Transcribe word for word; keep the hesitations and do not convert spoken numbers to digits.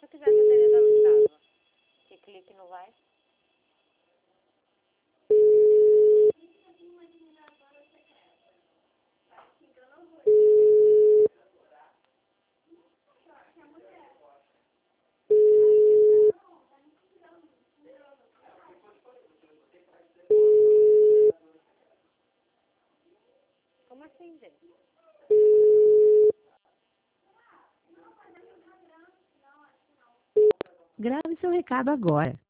Se eu quiser, eu teria dado. Que clique não vai. Como assim, gente? Grave seu recado agora.